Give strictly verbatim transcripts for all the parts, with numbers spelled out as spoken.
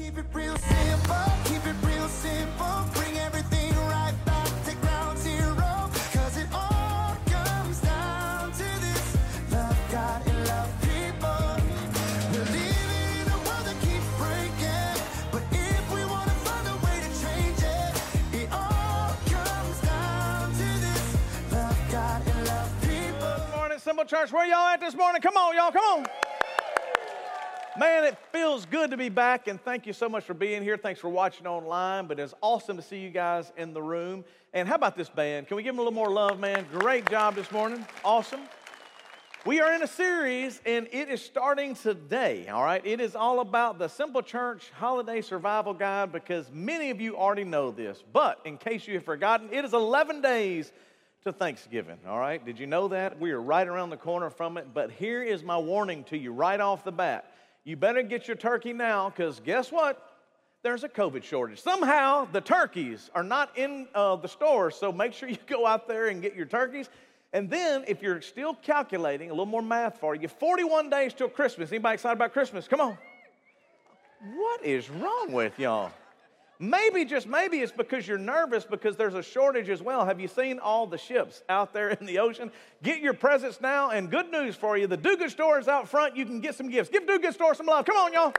Keep it real simple, keep it real simple. Bring everything right back to ground zero. Cause it all comes down to this: love God and love people. We're living in a world that keeps breaking, but if we want to find a way to change it, it all comes down to this: love God and love people. Good morning, Simple Church. Where y'all at this morning? Come on, y'all, come on. Man, it feels good to be back, and thank you so much for being here. Thanks for watching online, but it's awesome to see you guys in the room. And how about this band? Can we give them a little more love, man? Great job this morning. Awesome. We are in a series, and it is starting today, all right? It is all about the Simple Church Holiday Survival Guide, because many of you already know this. But in case you have forgotten, it is eleven days to Thanksgiving, all right? Did you know that? We are right around the corner from it. But here is my warning to you right off the bat. You better get your turkey now, because guess what? There's a COVID shortage. Somehow the turkeys are not in uh, the store, so make sure you go out there and get your turkeys. And then, if you're still calculating, a little more math for you, forty-one days till Christmas. Anybody excited about Christmas? Come on. What is wrong with y'all? Maybe, just maybe, it's because you're nervous because there's a shortage as well. Have you seen all the ships out there in the ocean? Get your presents now, and good news for you. The Do Good store is out front. You can get some gifts. Give Do Good store some love. Come on, y'all.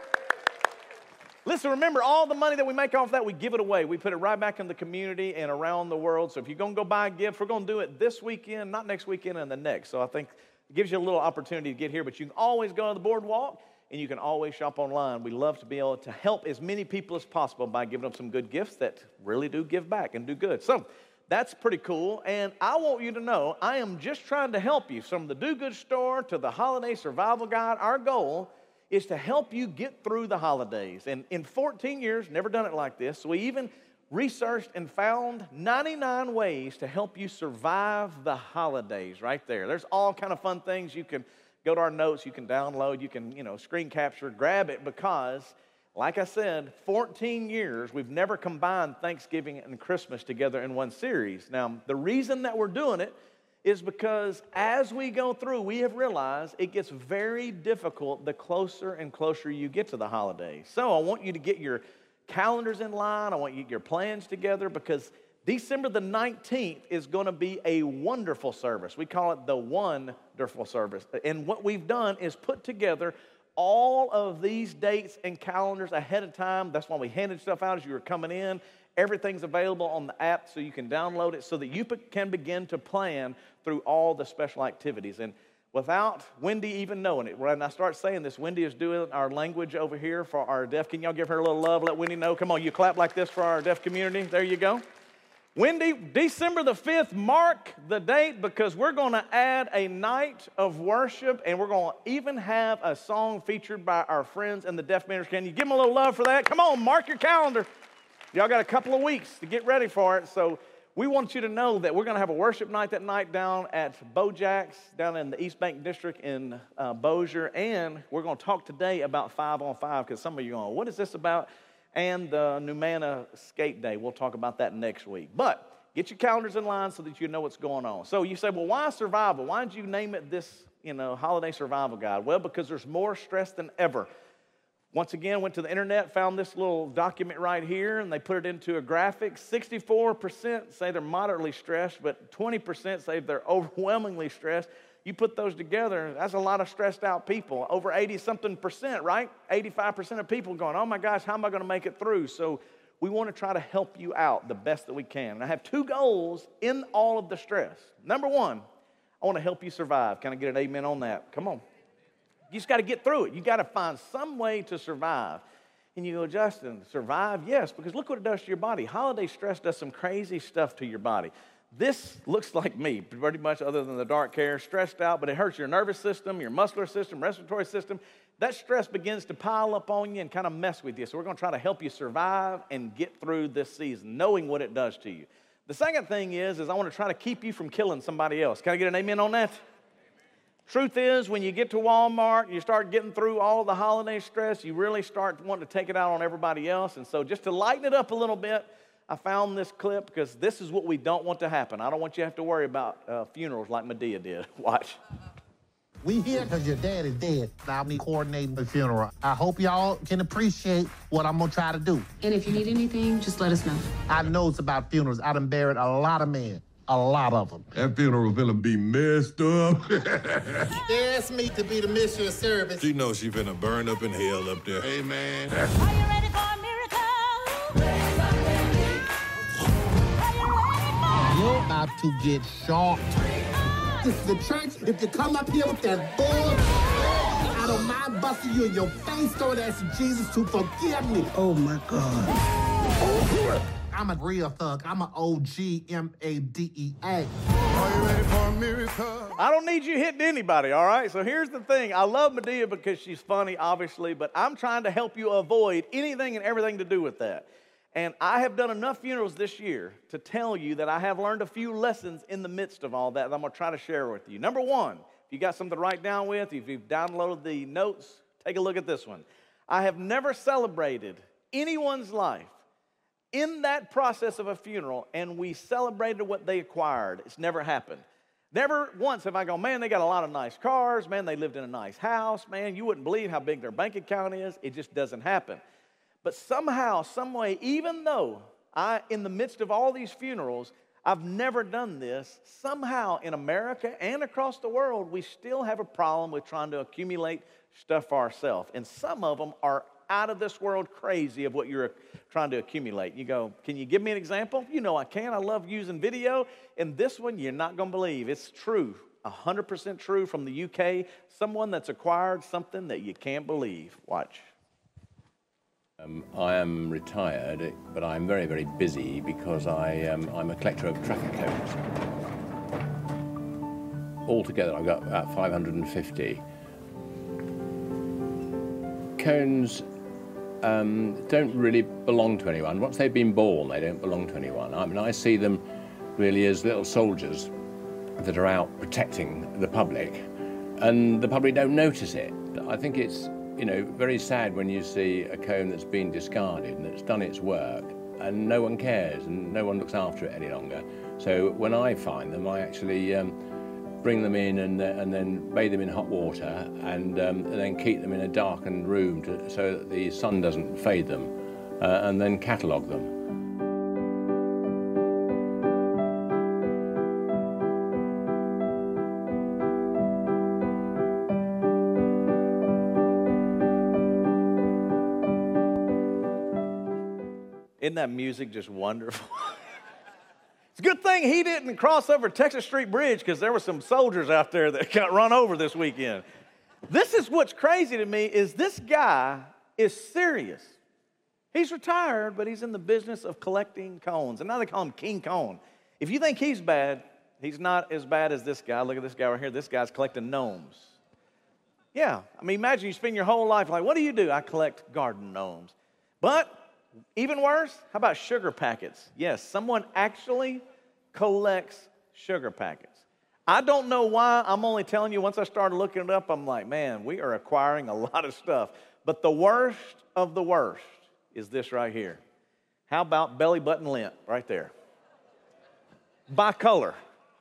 Listen, remember, all the money that we make off that, we give it away. We put it right back in the community and around the world. So if you're going to go buy a gift, we're going to do it this weekend, not next weekend, and the next. So I think it gives you a little opportunity to get here. But you can always go to the boardwalk, and you can always shop online. We love to be able to help as many people as possible by giving them some good gifts that really do give back and do good. So that's pretty cool. And I want you to know, I am just trying to help you. From the Do Good store to the Holiday Survival Guide, our goal is to help you get through the holidays. And in fourteen years, never done it like this, so we even researched and found ninety-nine ways to help you survive the holidays right there. There's all kind of fun things you can go to our notes, you can download, you can, you know, screen capture, grab it, because, like I said, fourteen years, we've never combined Thanksgiving and Christmas together in one series. Now, the reason that we're doing it is because as we go through, we have realized it gets very difficult the closer and closer you get to the holidays. So I want you to get your calendars in line. I want you to get your plans together, because December the nineteenth is going to be a wonderful service. We call it the Wonderful Service. And what we've done is put together all of these dates and calendars ahead of time. That's why we handed stuff out as you were coming in. Everything's available on the app, so you can download it so that you can begin to plan through all the special activities. And without Wendy even knowing it, when I start saying this, Wendy is doing our language over here for our deaf. Can y'all give her a little love? Let Wendy know. Come on, you clap like this for our deaf community. There you go. Wendy, December the fifth, mark the date, because we're going to add a night of worship, and we're going to even have a song featured by our friends in the deaf ministry. Can you give them a little love for that? Come on, mark your calendar. Y'all got a couple of weeks to get ready for it. So we want you to know that we're going to have a worship night that night down at Bojack's, down in the East Bank District in uh, Bossier. And we're going to talk today about five on five, because some of you are going, what is this about? And the Numana Skate Day. We'll talk about that next week. But get your calendars in line so that you know what's going on. So you say, well, why survival? Why did you name it this, you know, Holiday Survival Guide? Well, because there's more stress than ever. Once again, went to the internet, found this little document right here, and they put it into a graphic. sixty-four percent say they're moderately stressed, but twenty percent say they're overwhelmingly stressed. You put those together, that's a lot of stressed out people. Over eighty-something percent, right? eighty-five percent of people going, oh my gosh, how am I going to make it through? So we want to try to help you out the best that we can. And I have two goals in all of the stress. Number one, I want to help you survive. Can I get an amen on that? Come on. You just got to get through it. You got to find some way to survive. And you go, Justin, survive? Yes, because look what it does to your body. Holiday stress does some crazy stuff to your body. This looks like me, pretty much, other than the dark hair, stressed out, but it hurts your nervous system, your muscular system, respiratory system. That stress begins to pile up on you and kind of mess with you. So we're going to try to help you survive and get through this season, knowing what it does to you. The second thing is, is I want to try to keep you from killing somebody else. Can I get an amen on that? Truth is, when you get to Walmart, you start getting through all the holiday stress, you really start wanting to take it out on everybody else. And so just to lighten it up a little bit, I found this clip, because this is what we don't want to happen. I don't want you to have to worry about uh, funerals like Medea did. Watch. We here because your dad is dead. Now me coordinating the funeral. I hope y'all can appreciate what I'm gonna try to do. And if you need anything, just let us know. I know it's about funerals. I done buried a lot of men. A lot of them. That funeral finna be messed up. They asked me to be the mission of service. She knows she finna burn up in hell up there. Amen. Are you ready for a miracle? You're about to get shocked. This is the church. If you come up here with that bull, I don't mind busting you in your face, start asking Jesus to forgive me. Oh, my God. I'm a real thug. I'm an O G, M A D E A. Are you ready for a miracle? I don't need you hitting anybody, all right? So here's the thing. I love Medea because she's funny, obviously, but I'm trying to help you avoid anything and everything to do with that. And I have done enough funerals this year to tell you that I have learned a few lessons in the midst of all that that I'm going to try to share with you. Number one, if you got something to write down with, if you've downloaded the notes, take a look at this one. I have never celebrated anyone's life in that process of a funeral, and we celebrated what they acquired. It's never happened. Never once have I gone, man, they got a lot of nice cars. Man, they lived in a nice house. Man, you wouldn't believe how big their bank account is. It just doesn't happen. But somehow, some way, even though I, in the midst of all these funerals, I've never done this, somehow in America and across the world, we still have a problem with trying to accumulate stuff for ourselves. And some of them are out of this world crazy of what you're trying to accumulate. You go, can you give me an example? You know I can. I love using video. And this one, you're not going to believe. It's true, one hundred percent true from the U K. Someone that's acquired something that you can't believe. Watch. Um, I am retired, but I'm very, very busy because I, um, I'm a collector of traffic cones. Altogether, I've got about five hundred fifty. Cones um, don't really belong to anyone. Once they've been born, they don't belong to anyone. I mean, I see them really as little soldiers that are out protecting the public, and the public don't notice it. I think it's, you know, very sad when you see a cone that's been discarded and it's done its work and no one cares and no one looks after it any longer. So when I find them, I actually um, bring them in and, uh, and then bathe them in hot water and, um, and then keep them in a darkened room to, so that the sun doesn't fade them, uh, and then catalogue them. Isn't that music just wonderful? It's a good thing he didn't cross over Texas Street Bridge because there were some soldiers out there that got run over this weekend. This is what's crazy to me is this guy is serious. He's retired, but he's in the business of collecting cones. And now they call him King Cone. If you think he's bad, he's not as bad as this guy. Look at this guy right here. This guy's collecting gnomes. Yeah, I mean, imagine you spend your whole life like, what do you do? I collect garden gnomes. But even worse, how about sugar packets? Yes, someone actually collects sugar packets. I don't know why. I'm only telling you, once I started looking it up, I'm like, man, we are acquiring a lot of stuff. But the worst of the worst is this right here. How about belly button lint right there? By color.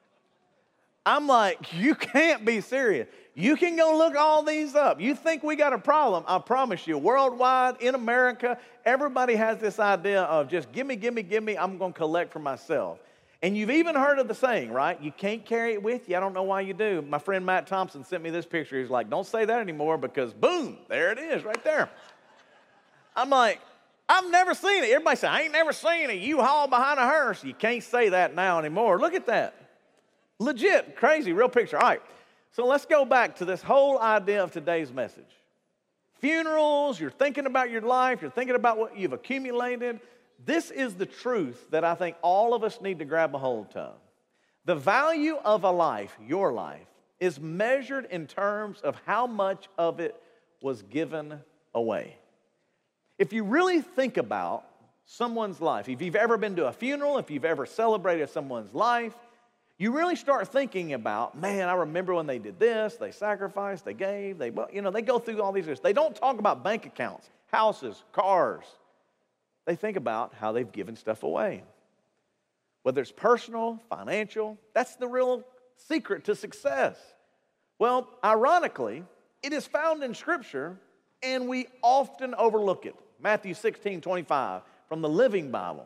I'm like, you can't be serious. You can go look all these up. You think we got a problem? I promise you, worldwide, in America, everybody has this idea of just give me, give me, give me, I'm going to collect for myself. And you've even heard of the saying, right? You can't carry it with you. I don't know why you do. My friend Matt Thompson sent me this picture. He's like, don't say that anymore because boom, there it is right there. I'm like, I've never seen it. Everybody say, I ain't never seen a U-Haul behind a hearse. You can't say that now anymore. Look at that. Legit, crazy, real picture. All right, so let's go back to this whole idea of today's message. Funerals, you're thinking about your life, you're thinking about what you've accumulated. This is the truth that I think all of us need to grab a hold of. The value of a life, your life, is measured in terms of how much of it was given away. If you really think about someone's life, if you've ever been to a funeral, if you've ever celebrated someone's life, you really start thinking about, man, I remember when they did this, they sacrificed, they gave, they, you know, they go through all these things. They don't talk about bank accounts, houses, cars. They think about how they've given stuff away. Whether it's personal, financial, that's the real secret to success. Well, ironically, it is found in Scripture, and we often overlook it. Matthew sixteen twenty-five from the Living Bible.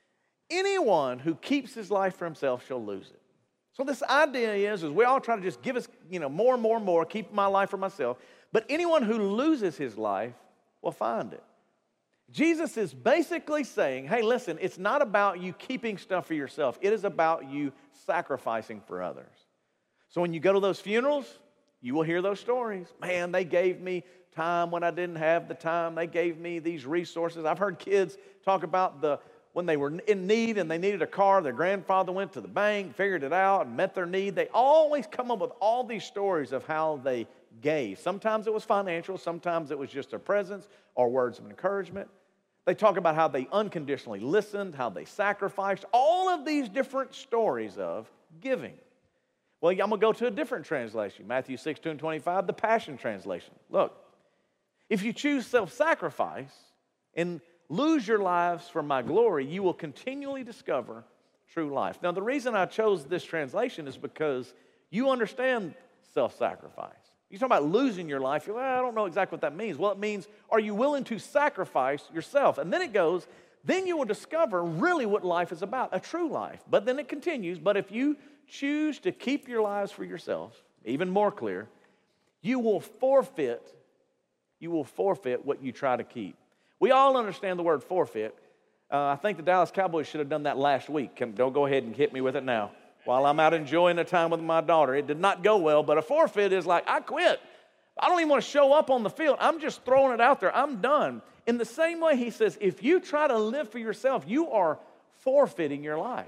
Anyone who keeps his life for himself shall lose it. So this idea is, is we all try to just give us, you know, more and more and more, keep my life for myself. But anyone who loses his life will find it. Jesus is basically saying, hey, listen, it's not about you keeping stuff for yourself. It is about you sacrificing for others. So when you go to those funerals, you will hear those stories. Man, they gave me time when I didn't have the time. They gave me these resources. I've heard kids talk about the when they were in need and they needed a car, their grandfather went to the bank, figured it out, and met their need. They always come up with all these stories of how they gave. Sometimes it was financial. Sometimes it was just a presence or words of encouragement. They talk about how they unconditionally listened, how they sacrificed, all of these different stories of giving. Well, I'm going to go to a different translation, Matthew sixteen twenty-five, the Passion Translation. Look, if you choose self-sacrifice and lose your lives for my glory, you will continually discover true life. Now, the reason I chose this translation is because you understand self-sacrifice. You talk about losing your life, you're like, I don't know exactly what that means. Well, it means, are you willing to sacrifice yourself? And then it goes, then you will discover really what life is about, a true life. But then it continues, but if you choose to keep your lives for yourselves, even more clear, you will forfeit, you will forfeit what you try to keep. We all understand the word forfeit. Uh, I think the Dallas Cowboys should have done that last week. Can, don't go ahead and hit me with it now. While I'm out enjoying the time with my daughter. It did not go well, but a forfeit is like, I quit. I don't even want to show up on the field. I'm just throwing it out there. I'm done. In the same way, he says, if you try to live for yourself, you are forfeiting your life.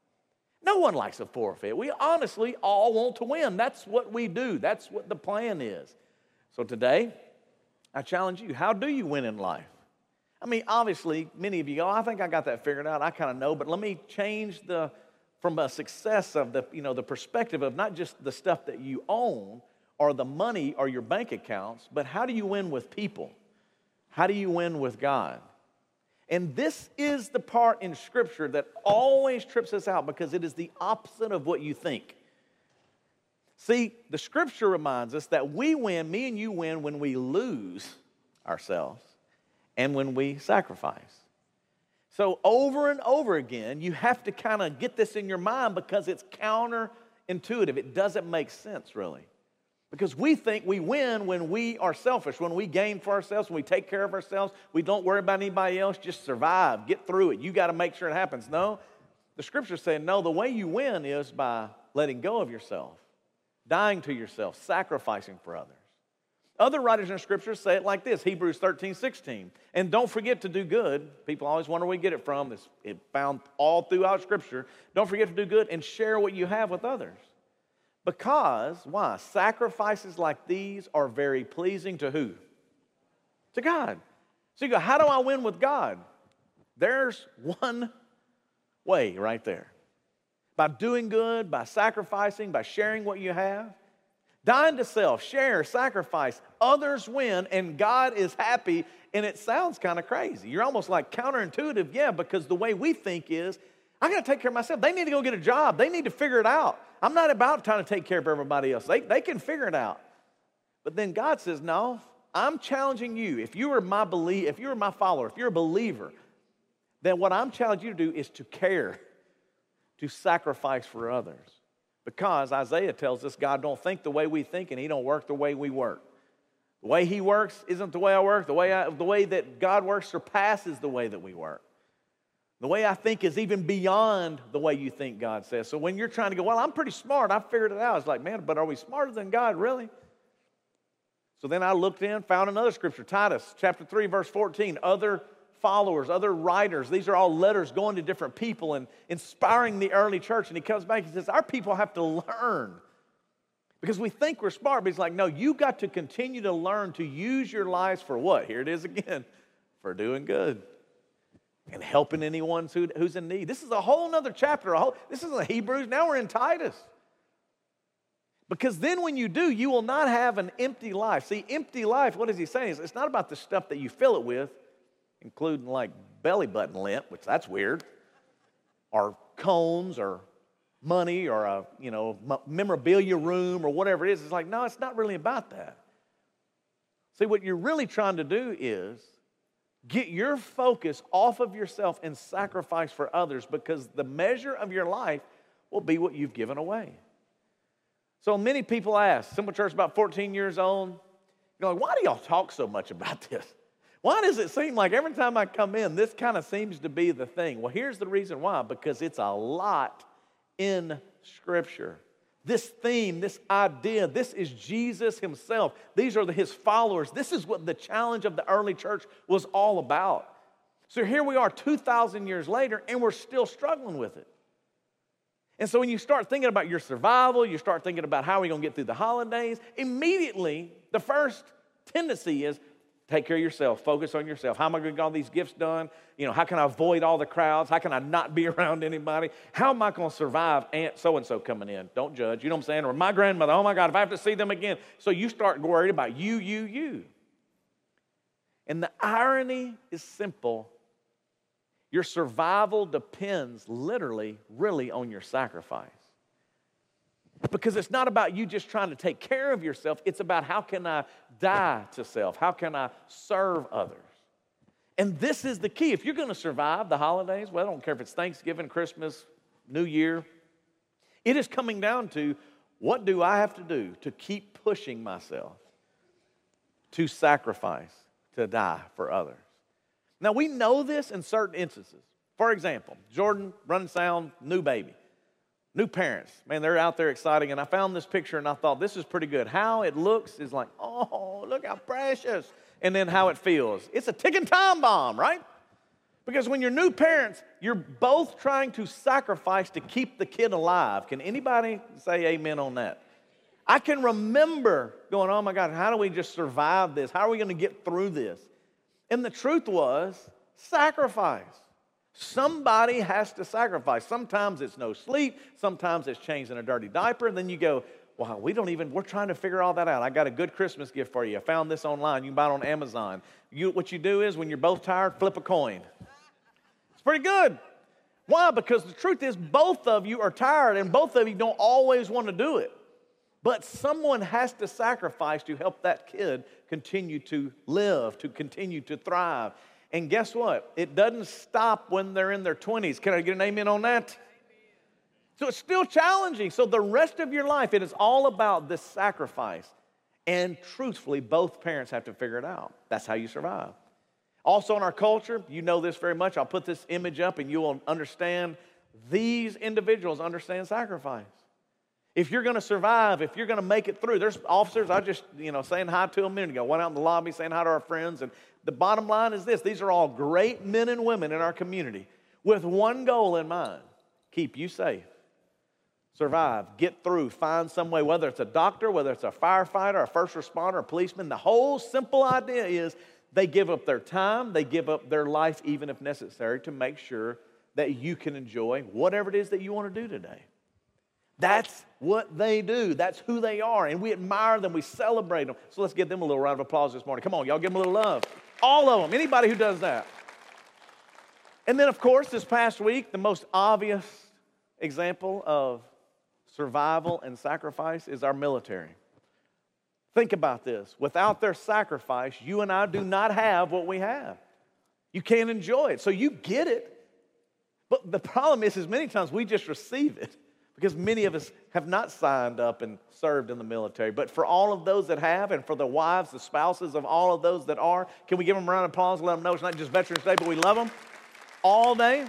No one likes a forfeit. We honestly all want to win. That's what we do. That's what the plan is. So today, I challenge you, how do you win in life? I mean, obviously, many of you go, I think I got that figured out. I kind of know, but let me change the from a success of the, you know, the perspective of not just the stuff that you own or the money or your bank accounts, but how do you win with people? How do you win with God? And this is the part in Scripture that always trips us out because it is the opposite of what you think. See, the Scripture reminds us that we win, me and you win, when we lose ourselves and when we sacrifice. So over and over again, you have to kind of get this in your mind because it's counterintuitive. It doesn't make sense, really. Because we think we win when we are selfish, when we gain for ourselves, when we take care of ourselves, we don't worry about anybody else, just survive, get through it. You got to make sure it happens. No, the Scripture's saying, no, the way you win is by letting go of yourself, dying to yourself, sacrificing for others. Other writers in Scripture say it like this, Hebrews thirteen sixteen. And don't forget to do good. People always wonder where we get it from. It's it found all throughout Scripture. Don't forget to do good and share what you have with others. Because, why? Sacrifices like these are very pleasing to who? To God. So you go, how do I win with God? There's one way right there. By doing good, by sacrificing, by sharing what you have. Dying to self, share, sacrifice, others win, and God is happy, and it sounds kind of crazy. You're almost like counterintuitive, yeah, because the way we think is, I got to take care of myself. They need to go get a job. They need to figure it out. I'm not about trying to take care of everybody else. They, they can figure it out. But then God says, no, I'm challenging you. If you are my belie- if you're my follower, if you're a believer, then what I'm challenging you to do is to care, to sacrifice for others. Because Isaiah tells us God don't think the way we think and He don't work the way we work. The way He works isn't the way I work. The way, I, the way that God works surpasses the way that we work. The way I think is even beyond the way you think, God says. So when you're trying to go, well, I'm pretty smart, I figured it out. It's like, man, but are we smarter than God, really? So then I looked in, found another scripture, Titus chapter three, verse fourteen. Other followers, other writers, these are all letters going to different people and inspiring the early church. And he comes back and says, our people have to learn. Because we think we're smart, but he's like, no, you got to continue to learn to use your lives for what? Here it is again, for doing good and helping anyone who, who's in need. This is a whole other chapter. A whole, this isn't Hebrews. Now we're in Titus. Because then when you do, you will not have an empty life. See, empty life, what is he saying? It's not about the stuff that you fill it with, including like belly button lint, which that's weird, or cones or money or a, you know, memorabilia room or whatever it is. It's like, no, it's not really about that. See, what you're really trying to do is get your focus off of yourself and sacrifice for others, because the measure of your life will be what you've given away. So many people ask, Simple Church about fourteen years old, you're like, why do y'all talk so much about this? Why does it seem like every time I come in, this kind of seems to be the thing? Well, here's the reason why, because it's a lot in Scripture. This theme, this idea, this is Jesus himself. These are the, his followers. This is what the challenge of the early church was all about. So here we are two thousand years later, and we're still struggling with it. And so when you start thinking about your survival, you start thinking about how are we going to get through the holidays, immediately the first tendency is take care of yourself, focus on yourself. How am I going to get all these gifts done? You know, how can I avoid all the crowds? How can I not be around anybody? How am I going to survive Aunt so-and-so coming in? Don't judge, you know what I'm saying? Or my grandmother, oh my God, if I have to see them again. So you start worried about you, you, you. And the irony is simple. Your survival depends literally, really on your sacrifice. Because it's not about you just trying to take care of yourself. It's about how can I die to self? How can I serve others? And this is the key. If you're going to survive the holidays, well, I don't care if it's Thanksgiving, Christmas, New Year, it is coming down to what do I have to do to keep pushing myself to sacrifice, to die for others. Now, we know this in certain instances. For example, Jordan, running sound, new baby. New parents, man, they're out there exciting. And I found this picture and I thought, this is pretty good. How it looks is like, oh, look how precious. And then how it feels. It's a ticking time bomb, right? Because when you're new parents, you're both trying to sacrifice to keep the kid alive. Can anybody say amen on that? I can remember going, oh my God, how do we just survive this? How are we going to get through this? And the truth was, sacrifice. Somebody has to sacrifice. Sometimes it's no sleep. Sometimes it's changing a dirty diaper. And then you go, wow, we don't even, we're trying to figure all that out. I got a good Christmas gift for you. I found this online. You can buy it on Amazon. You, what you do is when you're both tired, flip a coin. It's pretty good. Why? Because the truth is both of you are tired and both of you don't always want to do it. But someone has to sacrifice to help that kid continue to live, to continue to thrive. And guess what? It doesn't stop when they're in their twenties. Can I get an amen on that? So it's still challenging. So the rest of your life, it is all about this sacrifice. And truthfully, both parents have to figure it out. That's how you survive. Also in our culture, you know this very much. I'll put this image up and you will understand these individuals understand sacrifice. If you're going to survive, if you're going to make it through, there's officers, I just, you know, saying hi to them a minute ago, went out in the lobby saying hi to our friends. And the bottom line is this, these are all great men and women in our community with one goal in mind, keep you safe, survive, get through, find some way, whether it's a doctor, whether it's a firefighter, a first responder, a policeman. The whole simple idea is they give up their time, they give up their life even if necessary to make sure that you can enjoy whatever it is that you want to do today. That's what they do. That's who they are. And we admire them. We celebrate them. So let's give them a little round of applause this morning. Come on, y'all give them a little love. All of them. Anybody who does that. And then, of course, this past week, the most obvious example of survival and sacrifice is our military. Think about this. Without their sacrifice, you and I do not have what we have. You can't enjoy it. So you get it. But the problem is, is many times we just receive it. Because many of us have not signed up and served in the military. But for all of those that have, and for the wives, the spouses of all of those that are, can we give them a round of applause and let them know it's not just Veterans Day, but we love them all day?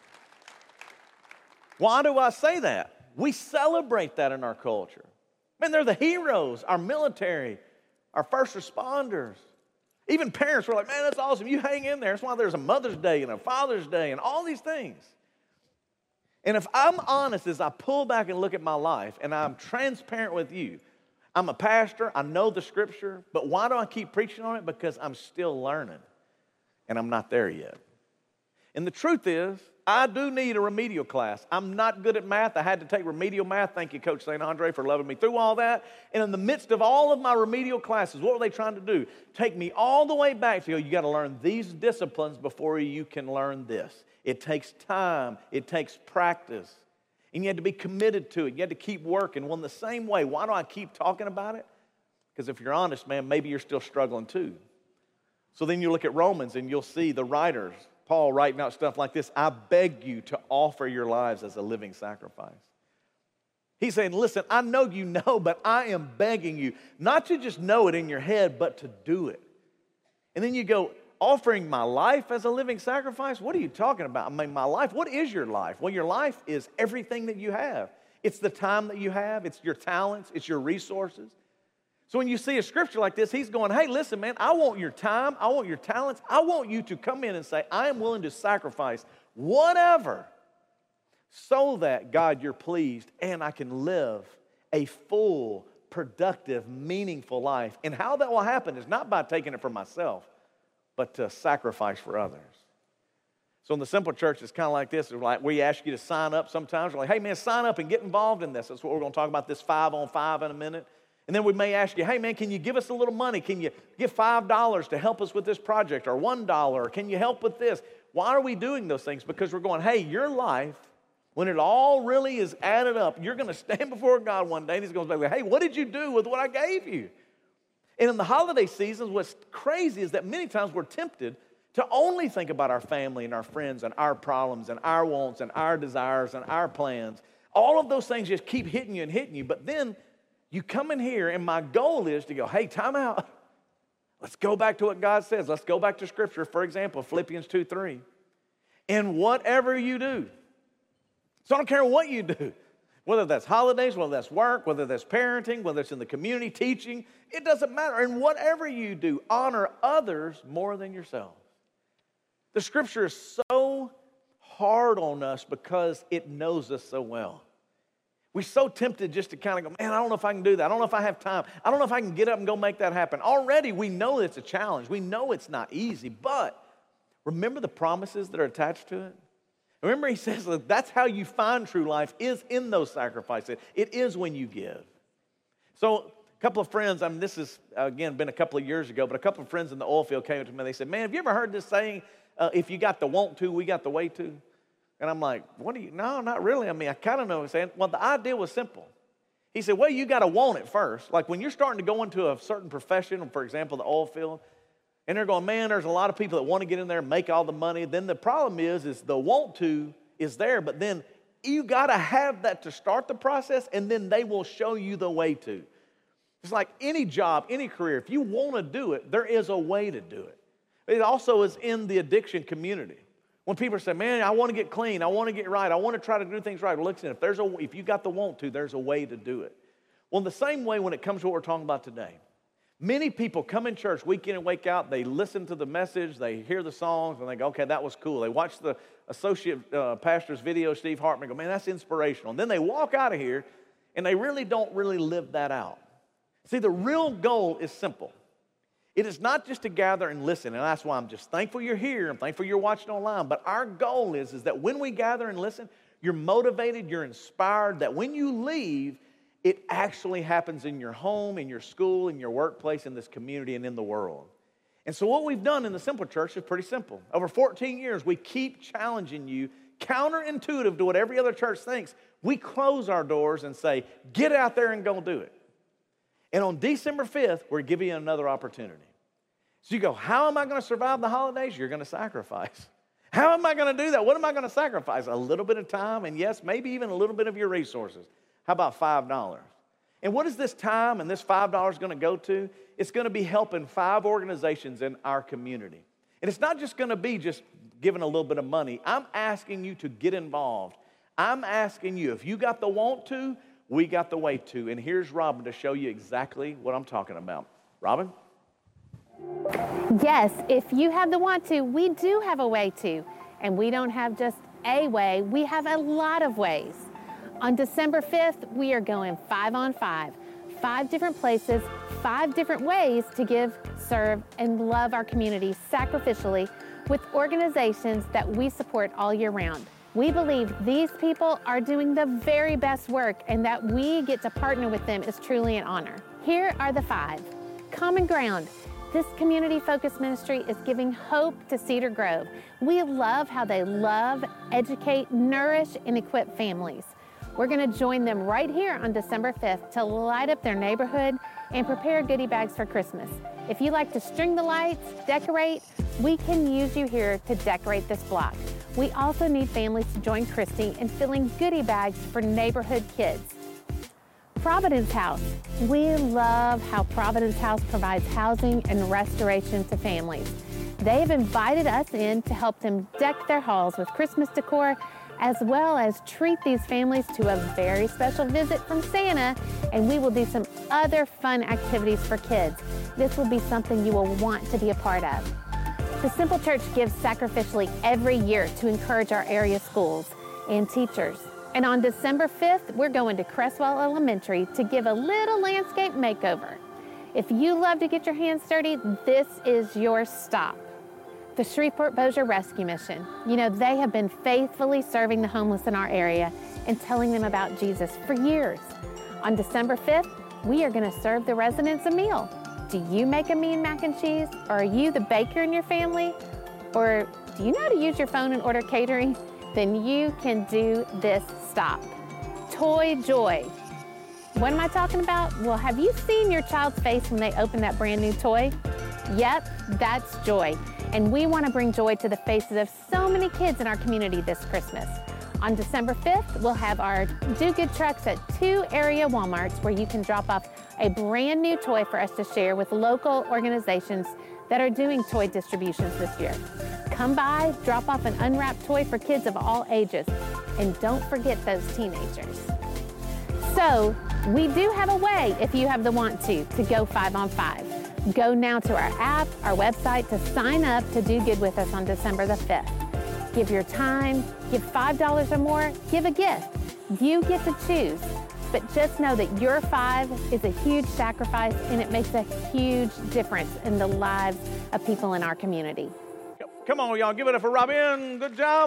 Why do I say that? We celebrate that in our culture. Man, they're the heroes, our military, our first responders. Even parents were like, man, that's awesome. You hang in there. That's why there's a Mother's Day and a Father's Day and all these things. And if I'm honest, as I pull back and look at my life, and I'm transparent with you, I'm a pastor, I know the Scripture, but why do I keep preaching on it? Because I'm still learning, and I'm not there yet. And the truth is, I do need a remedial class. I'm not good at math. I had to take remedial math. Thank you, Coach Saint Andre, for loving me through all that. And in the midst of all of my remedial classes, what were they trying to do? Take me all the way back to, you got to learn these disciplines before you can learn this. It takes time. It takes practice. And you had to be committed to it. You had to keep working. Well, in the same way, why do I keep talking about it? Because if you're honest, man, maybe you're still struggling too. So then you look at Romans and you'll see the writers, Paul writing out stuff like this. I beg you to offer your lives as a living sacrifice. He's saying, listen, I know you know, but I am begging you not to just know it in your head, but to do it. And then you go, offering my life as a living sacrifice? What are you talking about? I mean, my life, what is your life? Well, your life is everything that you have. It's the time that you have. It's your talents. It's your resources. So when you see a scripture like this, he's going, hey, listen, man, I want your time. I want your talents. I want you to come in and say, I am willing to sacrifice whatever so that, God, you're pleased and I can live a full, productive, meaningful life. And how that will happen is not by taking it for myself, but to sacrifice for others. So in the Simple Church, it's kind of like this. It's like we ask you to sign up sometimes. We're like, hey, man, sign up and get involved in this. That's what we're going to talk about, this five on five in a minute. And then we may ask you, hey, man, can you give us a little money? Can you give five dollars to help us with this project, or one dollar? Or can you help with this? Why are we doing those things? Because we're going, hey, your life, when it all really is added up, you're going to stand before God one day and he's going to say, hey, what did you do with what I gave you? And in the holiday seasons, what's crazy is that many times we're tempted to only think about our family and our friends and our problems and our wants and our desires and our plans. All of those things just keep hitting you and hitting you. But then you come in here, and my goal is to go, hey, time out. Let's go back to what God says. Let's go back to Scripture. For example, Philippians two three. And whatever you do. So I don't care what you do. Whether that's holidays, whether that's work, whether that's parenting, whether it's in the community, teaching, it doesn't matter. And whatever you do, honor others more than yourself. The Scripture is so hard on us because it knows us so well. We're so tempted just to kind of go, man, I don't know if I can do that. I don't know if I have time. I don't know if I can get up and go make that happen. Already we know it's a challenge. We know it's not easy, but remember the promises that are attached to it? Remember, he says that that's how you find true life, is in those sacrifices. It is when you give. So a couple of friends, I mean, this has, again, been a couple of years ago, but a couple of friends in the oil field came to me and they said, man, have you ever heard this saying, uh, if you got the want to, we got the way to? And I'm like, what do you, no, not really. I mean, I kind of know what he's saying. Well, the idea was simple. He said, well, you got to want it first. Like when you're starting to go into a certain profession, for example, the oil field, and they're going, man, there's a lot of people that want to get in there and make all the money. Then the problem is, is the want to is there, but then you got to have that to start the process, and then they will show you the way to. It's like any job, any career. If you want to do it, there is a way to do it. It also is in the addiction community. When people say, man, I want to get clean, I want to get right, I want to try to do things right. Well, listen, if there's a, if you got the want to, there's a way to do it. Well, in the same way when it comes to what we're talking about today, many people come in church week in and week out, they listen to the message, they hear the songs, and they go, okay, that was cool. They watch the associate uh, pastor's video, Steve Hartman, go, man, that's inspirational. And then they walk out of here, and they really don't really live that out. See, the real goal is simple. It is not just to gather and listen, and that's why I'm just thankful you're here. I'm thankful you're watching online. But our goal is, is that when we gather and listen, you're motivated, you're inspired, that when you leave, it actually happens in your home, in your school, in your workplace, in this community, and in the world. And so what we've done in the Simple Church is pretty simple. Over fourteen years, we keep challenging you, counterintuitive to what every other church thinks. We close our doors and say, get out there and go do it. And on December fifth, we're giving you another opportunity. So you go, how am I going to survive the holidays? You're going to sacrifice. How am I going to do that? What am I going to sacrifice? A little bit of time, and yes, maybe even a little bit of your resources. How about five dollars? And what is this time and this five dollars going to go to? It's going to be helping five organizations in our community. And it's not just going to be just giving a little bit of money. I'm asking you to get involved. I'm asking you, if you got the want to, we got the way to. And here's Robin to show you exactly what I'm talking about. Robin? Yes, if you have the want to, we do have a way to. And we don't have just a way, we have a lot of ways. On December fifth, we are going five on five. Five different places, five different ways to give, serve, and love our community sacrificially with organizations that we support all year round. We believe these people are doing the very best work, and that we get to partner with them is truly an honor. Here are the five. Common Ground. This community-focused ministry is giving hope to Cedar Grove. We love how they love, educate, nourish, and equip families. We're going to join them right here on December fifth to light up their neighborhood and prepare goodie bags for Christmas. If you like to string the lights, decorate, we can use you here to decorate this block. We also need families to join Christy in filling goodie bags for neighborhood kids. Providence House. We love how Providence House provides housing and restoration to families. They have invited us in to help them deck their halls with Christmas decor, as well as treat these families to a very special visit from Santa, and we will do some other fun activities for kids. This will be something you will want to be a part of. The Simple Church gives sacrificially every year to encourage our area schools and teachers. And on December fifth, we're going to Cresswell Elementary to give a little landscape makeover. If you love to get your hands dirty, this is your stop. The Shreveport Bossier Rescue Mission. You know, they have been faithfully serving the homeless in our area and telling them about Jesus for years. On December fifth, we are going to serve the residents a meal. Do you make a mean mac and cheese? Or are you the baker in your family? Or do you know how to use your phone and order catering? Then you can do this stop. Toy Joy. What am I talking about? Well, have you seen your child's face when they open that brand new toy? Yep, that's joy. And we want to bring joy to the faces of so many kids in our community this Christmas. On December fifth, we'll have our Do Good trucks at two area Walmarts where you can drop off a brand new toy for us to share with local organizations that are doing toy distributions this year. Come by, drop off an unwrapped toy for kids of all ages, and don't forget those teenagers. So, we do have a way, if you have the want to, to go five on five. Go now to our app, our website to sign up to do good with us on December the fifth. Give your time, give five dollars or more, give a gift. You get to choose. But just know that your five is a huge sacrifice and it makes a huge difference in the lives of people in our community. Come on, y'all, give it up for Robin. Good job.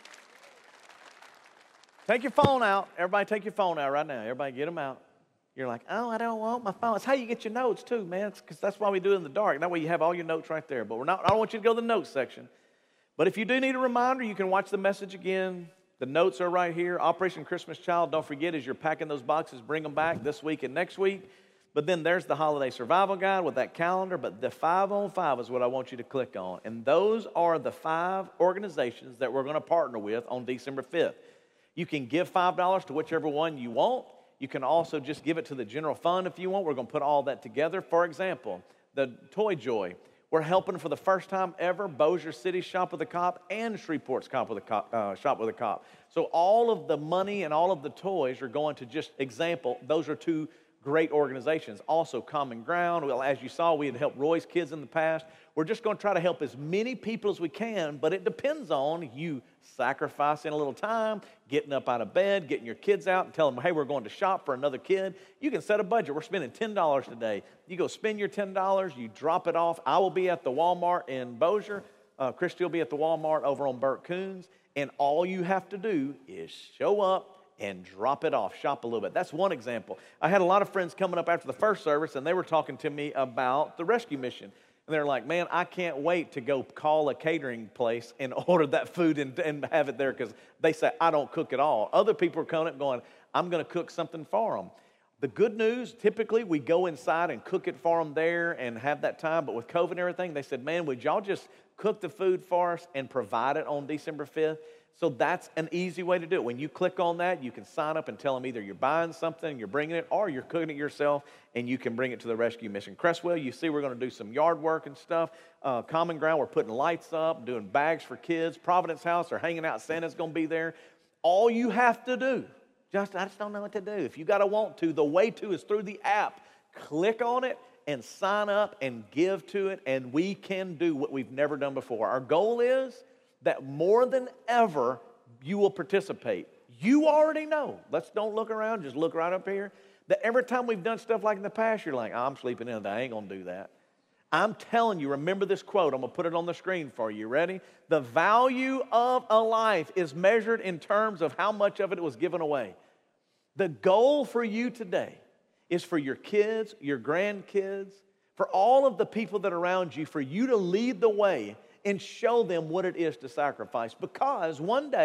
Take your phone out. Everybody take your phone out right now. Everybody get them out. You're like, oh, I don't want my phone. It's how you get your notes too, man. Because that's why we do it in the dark. That way you have all your notes right there. But we're not. I don't want you to go to the notes section. But if you do need a reminder, you can watch the message again. The notes are right here. Operation Christmas Child, don't forget, as you're packing those boxes, bring them back this week and next week. But then there's the Holiday Survival Guide with that calendar. But the five on five is what I want you to click on. And those are the five organizations that we're going to partner with on December fifth. You can give five dollars to whichever one you want. You can also just give it to the general fund if you want. We're going to put all that together. For example, the Toy Joy. We're helping for the first time ever Bossier City Shop with a Cop and Shreveport's Cop with a Cop, uh, Shop with a Cop. So all of the money and all of the toys are going to just example. Those are two great organizations. Also Common Ground. Well, as you saw, we had helped Roy's kids in the past. We're just going to try to help as many people as we can, but it depends on you sacrificing a little time, getting up out of bed, getting your kids out and telling them, hey, we're going to shop for another kid. You can set a budget. We're spending ten dollars today. You go spend your ten dollars, you drop it off. I will be at the Walmart in Bossier. Uh, Christy will be at the Walmart over on Burt Coons, and all you have to do is show up and drop it off, shop a little bit. That's one example. I had a lot of friends coming up after the first service, and they were talking to me about the rescue mission. And they're like, man, I can't wait to go call a catering place and order that food and, and have it there because they say, I don't cook at all. Other people are coming up going, I'm going to cook something for them. The good news, typically we go inside and cook it for them there and have that time. But with COVID and everything, they said, man, would y'all just cook the food for us and provide it on December fifth? So that's an easy way to do it. When you click on that, you can sign up and tell them either you're buying something, you're bringing it, or you're cooking it yourself, and you can bring it to the rescue mission. Cresswell, you see we're going to do some yard work and stuff. Uh, Common Ground, we're putting lights up, doing bags for kids. Providence House, they're hanging out. Santa's going to be there. All you have to do, just I just don't know what to do. If you got to want to, the way to is through the app. Click on it and sign up and give to it, and we can do what we've never done before. Our goal is that more than ever, you will participate. You already know. Let's don't look around, just look right up here. That every time we've done stuff like in the past, you're like, oh, I'm sleeping in, I ain't gonna do that. I'm telling you, remember this quote. I'm gonna put it on the screen for you. Ready? The value of a life is measured in terms of how much of it was given away. The goal for you today is for your kids, your grandkids, for all of the people that are around you, for you to lead the way and show them what it is to sacrifice. Because one day,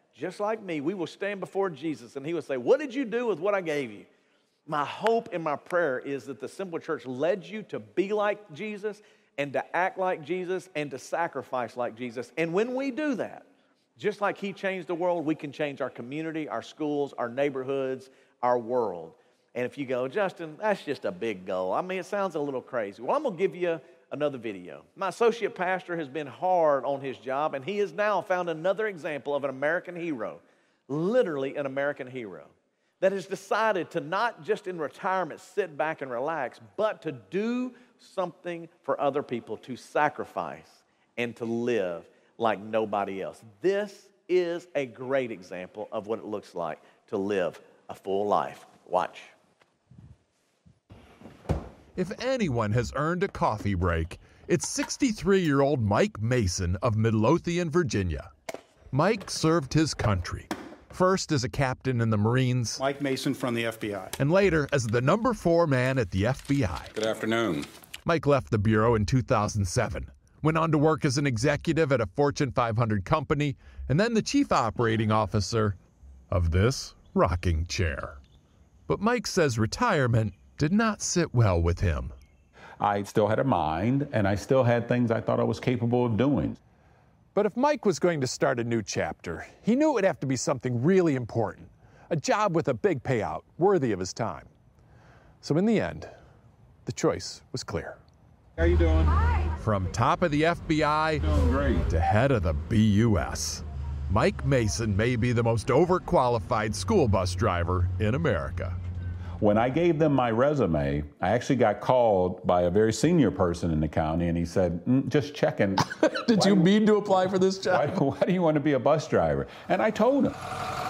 just like me, we will stand before Jesus and he will say, what did you do with what I gave you? My hope and my prayer is that the Simple Church led you to be like Jesus and to act like Jesus and to sacrifice like Jesus. And when we do that, just like he changed the world, we can change our community, our schools, our neighborhoods, our world. And if you go, Justin, that's just a big goal. I mean, it sounds a little crazy. Well, I'm going to give you another video. My associate pastor has been hard on his job, and he has now found another example of an American hero, literally an American hero, that has decided to not just in retirement sit back and relax, but to do something for other people, to sacrifice and to live like nobody else. This is a great example of what it looks like to live a full life. Watch. If anyone has earned a coffee break, it's sixty-three-year-old Mike Mason of Midlothian, Virginia. Mike served his country, first as a captain in the Marines. Mike Mason from the F B I. And later as the number four man at the F B I. Good afternoon. Mike left the Bureau in two thousand seven, went on to work as an executive at a Fortune five hundred company, and then the chief operating officer of this rocking chair. But Mike says retirement did not sit well with him. I still had a mind, and I still had things I thought I was capable of doing. But if Mike was going to start a new chapter, he knew it would have to be something really important, a job with a big payout, worthy of his time. So in the end, the choice was clear. How you doing? Hi. From top of the F B I Doing great. to head of the B U S, Mike Mason may be the most overqualified school bus driver in America. When I gave them my resume, I actually got called by a very senior person in the county, and he said, mm, just checking. Did you mean to apply for this job? Why, why do you want to be a bus driver? And I told him.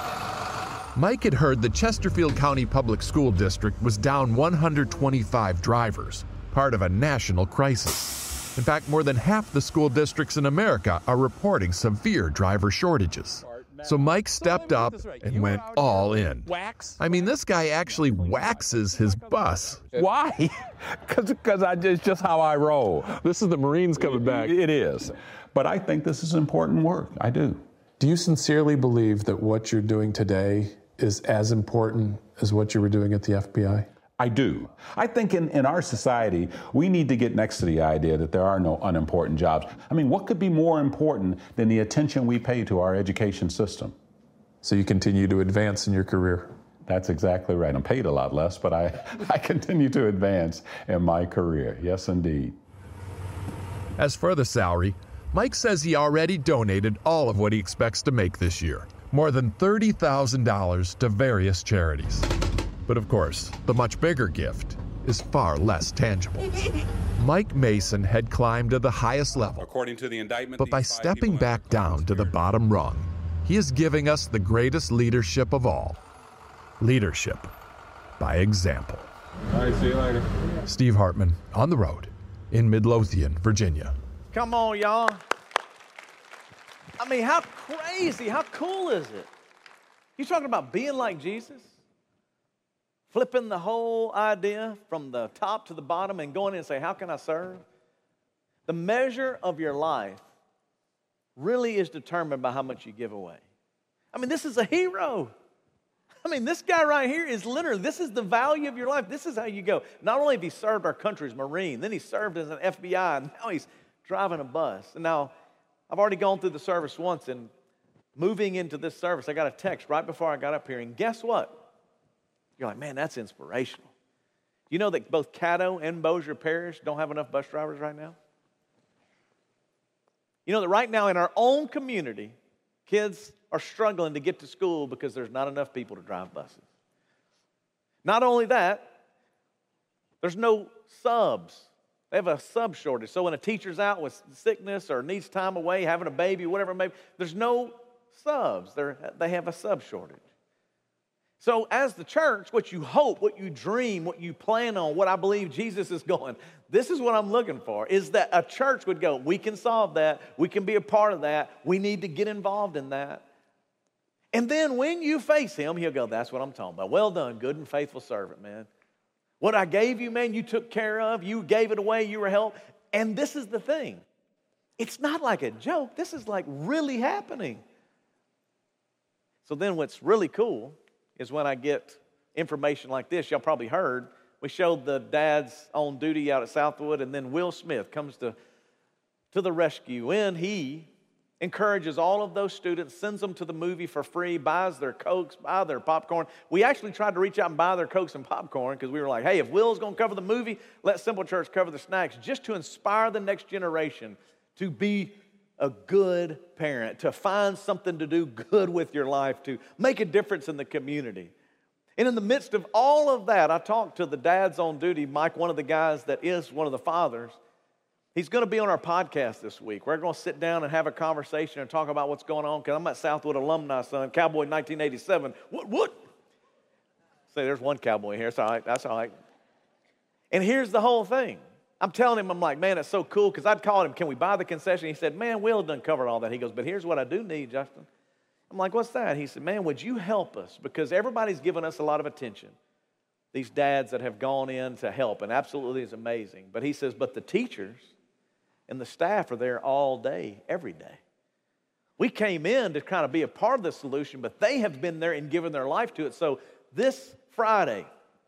Mike had heard the Chesterfield County Public School District was down one hundred twenty-five drivers, part of a national crisis. In fact, more than half the school districts in America are reporting severe driver shortages. So Mike stepped up and went all in. Wax? I mean, this guy actually waxes his bus. Why? Because I just just how I roll. This is the Marines coming back. It is. But I think this is important work. I do. Do you sincerely believe that what you're doing today is as important as what you were doing at the F B I? I do. I think in, in our society, we need to get next to the idea that there are no unimportant jobs. I mean, what could be more important than the attention we pay to our education system? So you continue to advance in your career? That's exactly right. I'm paid a lot less, but I, I continue to advance in my career. Yes, indeed. As for the salary, Mike says he already donated all of what he expects to make this year, more than thirty thousand dollars to various charities. But of course, the much bigger gift is far less tangible. Mike Mason had climbed to the highest level, According to the indictment, but by stepping back down to the bottom rung, he is giving us the greatest leadership of all. Leadership by example. All right, see you later. Steve Hartman, on the road in Midlothian, Virginia. Come on, y'all. I mean, how crazy, how cool is it? You talking about being like Jesus? Flipping the whole idea from the top to the bottom and going in and say, how can I serve? The measure of your life really is determined by how much you give away. I mean, this is a hero. I mean, this guy right here is literally, this is the value of your life. This is how you go. Not only have he served our country as Marine, then he served as an F B I, and now he's driving a bus. And now, I've already gone through the service once, and moving into this service, I got a text right before I got up here, and guess what? You're like, man, that's inspirational. You know that both Caddo and Bossier Parish don't have enough bus drivers right now? You know that right now in our own community, kids are struggling to get to school because there's not enough people to drive buses. Not only that, there's no subs. They have a sub shortage. So when a teacher's out with sickness or needs time away, having a baby, whatever it may be, there's no subs. They're, they have a sub shortage. So as the church, what you hope, what you dream, what you plan on, what I believe Jesus is going, this is what I'm looking for, is that a church would go, we can solve that, we can be a part of that, we need to get involved in that. And then when you face him, he'll go, that's what I'm talking about. Well done, good and faithful servant, man. What I gave you, man, you took care of, you gave it away, you were helped. And this is the thing. It's not like a joke. This is like really happening. So then what's really cool is when I get information like this, y'all probably heard, we showed the dads on duty out at Southwood, and then Will Smith comes to, to the rescue, and he encourages all of those students, sends them to the movie for free, buys their Cokes, buy their popcorn. We actually tried to reach out and buy their Cokes and popcorn because we were like, hey, if Will's going to cover the movie, let Simple Church cover the snacks, just to inspire the next generation to be a good parent, to find something to do good with your life, to make a difference in the community. And in the midst of all of that, I talked to the dads on duty, Mike, one of the guys that is one of the fathers. He's going to be on our podcast this week. We're going to sit down and have a conversation and talk about what's going on, because I'm at Southwood alumni, son, Cowboy nineteen eighty-seven. What, what? Say, there's one cowboy here. That's all right. That's all right. And here's the whole thing. I'm telling him, I'm like, man, it's so cool, because I'd called him, can we buy the concession? He said, man, Will done covered all that. He goes, but here's what I do need, Justin. I'm like, what's that? He said, man, would you help us? Because everybody's given us a lot of attention. These dads that have gone in to help, and absolutely is amazing. But he says, but the teachers and the staff are there all day, every day. We came in to kind of be a part of the solution, but they have been there and given their life to it. So this Friday,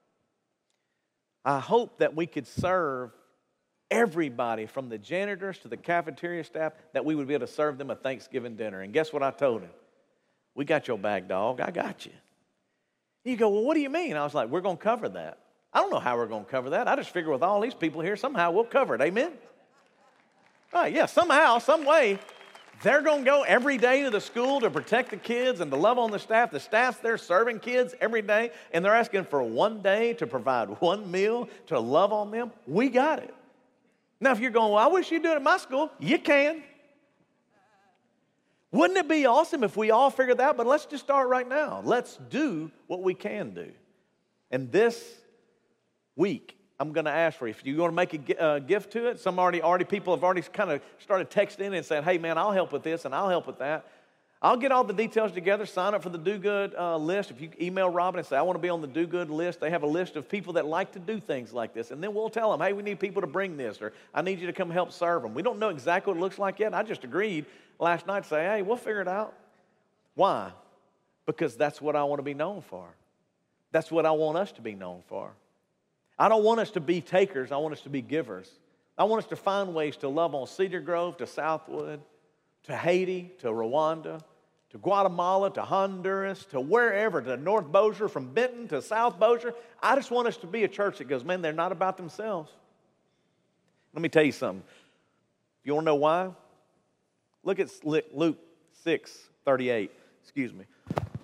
I hope that we could serve everybody from the janitors to the cafeteria staff, that we would be able to serve them a Thanksgiving dinner. And guess what I told him? We got your back, dog. I got you. You go, well, what do you mean? I was like, we're going to cover that. I don't know how we're going to cover that. I just figure with all these people here, somehow we'll cover it. Amen? All right, yeah, somehow, some way, they're going to go every day to the school to protect the kids and to love on the staff. The staff's there serving kids every day, and they're asking for one day to provide one meal to love on them. We got it. Now, if you're going, well, I wish you'd do it at my school, you can. Wouldn't it be awesome if we all figured that out? But let's just start right now. Let's do what we can do. And this week, I'm going to ask for you. If you want to make a uh, gift to it, some already, already people have already kind of started texting and saying, hey, man, I'll help with this and I'll help with that. I'll get all the details together, sign up for the Do Good uh, list. If you email Robin and say, I want to be on the Do Good list, they have a list of people that like to do things like this. And then we'll tell them, hey, we need people to bring this, or I need you to come help serve them. We don't know exactly what it looks like yet. I just agreed last night to say, hey, we'll figure it out. Why? Because that's what I want to be known for. That's what I want us to be known for. I don't want us to be takers. I want us to be givers. I want us to find ways to love on Cedar Grove, to Southwood, to Haiti, to Rwanda, to Guatemala, to Honduras, to wherever, to North Bossier, from Benton to South Bossier. I just want us to be a church that goes, man, they're not about themselves. Let me tell you something. If you want to know why, look at Luke six thirty-eight. Excuse me.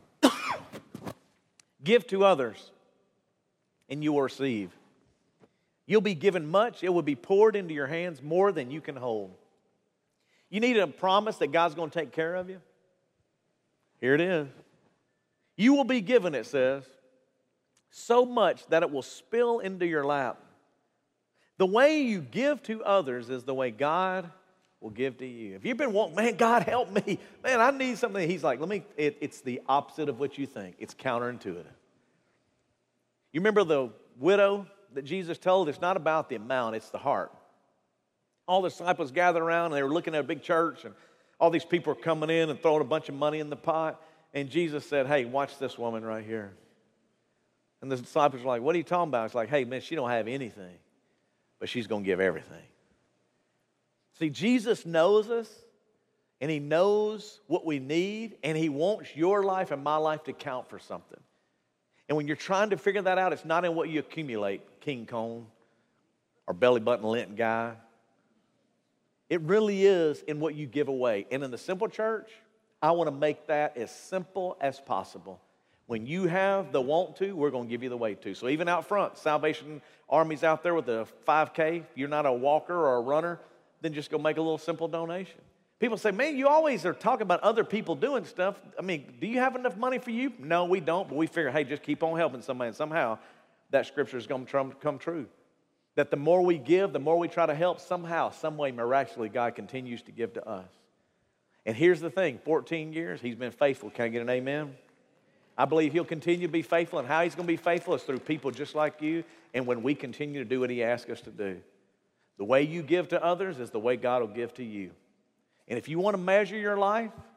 Give to others, and you will receive. You'll be given much. It will be poured into your hands more than you can hold. You need a promise that God's going to take care of you? Here it is. You will be given, it says, so much that it will spill into your lap. The way you give to others is the way God will give to you. If you've been wanting, man, God help me. Man, I need something. He's like, let me, it, it's the opposite of what you think. It's counterintuitive. You remember the widow that Jesus told? It's not about the amount, it's the heart. All the disciples gathered around and they were looking at a big church, and all these people are coming in and throwing a bunch of money in the pot. And Jesus said, hey, watch this woman right here. And the disciples were like, what are you talking about? It's like, hey, man, she don't have anything, but she's going to give everything. See, Jesus knows us, and he knows what we need, and he wants your life and my life to count for something. And when you're trying to figure that out, it's not in what you accumulate, King Cone or belly button lint guy. It really is in what you give away. And in the Simple Church, I want to make that as simple as possible. When you have the want to, we're going to give you the way to. So even out front, Salvation Army's out there with the five K. If you're not a walker or a runner, then just go make a little simple donation. People say, man, you always are talking about other people doing stuff. I mean, do you have enough money for you? No, we don't, but we figure, hey, just keep on helping somebody, and somehow that scripture is going to come true. That the more we give, the more we try to help, somehow, some way, miraculously, God continues to give to us. And here's the thing, fourteen years, he's been faithful. Can I get an amen? I believe he'll continue to be faithful, and how he's going to be faithful is through people just like you, and when we continue to do what he asks us to do. The way you give to others is the way God will give to you. And if you want to measure your life,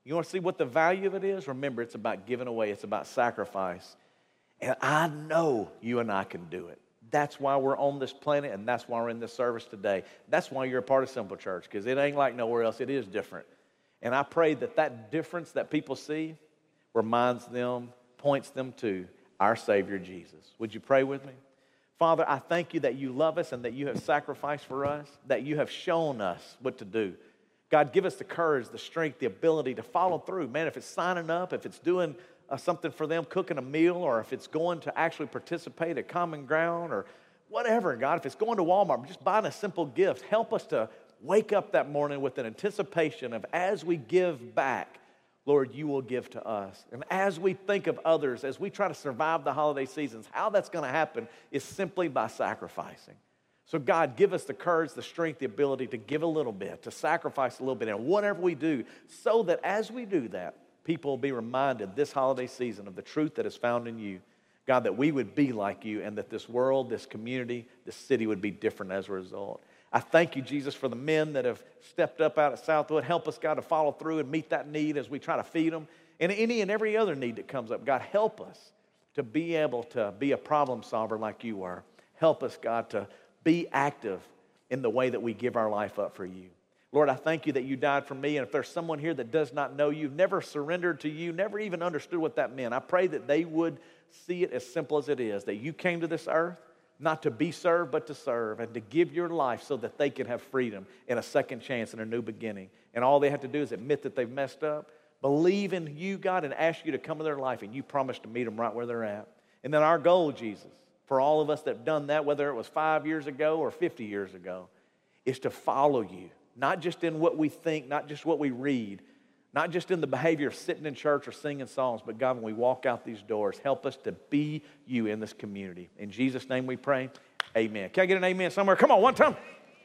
You want to see what the value of it is? Remember, it's about giving away. It's about sacrifice. And I know you and I can do it. That's why we're on this planet, and that's why we're in this service today. That's why you're a part of Simple Church, because it ain't like nowhere else. It is different. And I pray that that difference that people see reminds them, points them to our Savior Jesus. Would you pray with me? Father, I thank you that you love us and that you have sacrificed for us, that you have shown us what to do. God, give us the courage, the strength, the ability to follow through. Man, if it's signing up, if it's doing uh, something for them, cooking a meal, or if it's going to actually participate at Common Ground or whatever, God, if it's going to Walmart, just buying a simple gift, help us to wake up that morning with an anticipation of as we give back, Lord, you will give to us. And as we think of others, as we try to survive the holiday seasons, how that's going to happen is simply by sacrificing. So God, give us the courage, the strength, the ability to give a little bit, to sacrifice a little bit, and whatever we do, so that as we do that, people will be reminded this holiday season of the truth that is found in you. God, that we would be like you, and that this world, this community, this city would be different as a result. I thank you, Jesus, for the men that have stepped up out at Southwood. Help us, God, to follow through and meet that need as we try to feed them. And any and every other need that comes up, God, help us to be able to be a problem solver like you are. Help us, God, to be active in the way that we give our life up for you. Lord, I thank you that you died for me, and if there's someone here that does not know you, never surrendered to you, never even understood what that meant, I pray that they would see it as simple as it is, that you came to this earth not to be served, but to serve, and to give your life so that they can have freedom and a second chance and a new beginning. And all they have to do is admit that they've messed up, believe in you, God, and ask you to come to their life, and you promise to meet them right where they're at. And then our goal, Jesus, for all of us that have done that, whether it was five years ago or fifty years ago, is to follow you, not just in what we think, not just what we read, not just in the behavior of sitting in church or singing songs, but God, when we walk out these doors, help us to be you in this community. In Jesus' name we pray, amen. Can I get an amen somewhere? Come on, one time.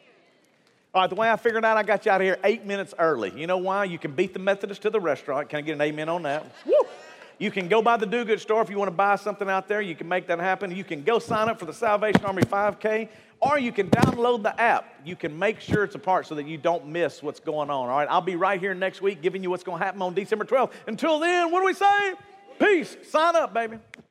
All right, the way I figured out, I got you out of here eight minutes early. You know why? You can beat the Methodist to the restaurant. Can I get an amen on that? Woo! You can go by the do-good store if you want to buy something out there. You can make that happen. You can go sign up for the Salvation Army five K, or you can download the app. You can make sure it's a part so that you don't miss what's going on. All right, I'll be right here next week giving you what's going to happen on December twelfth. Until then, what do we say? Peace. Sign up, baby.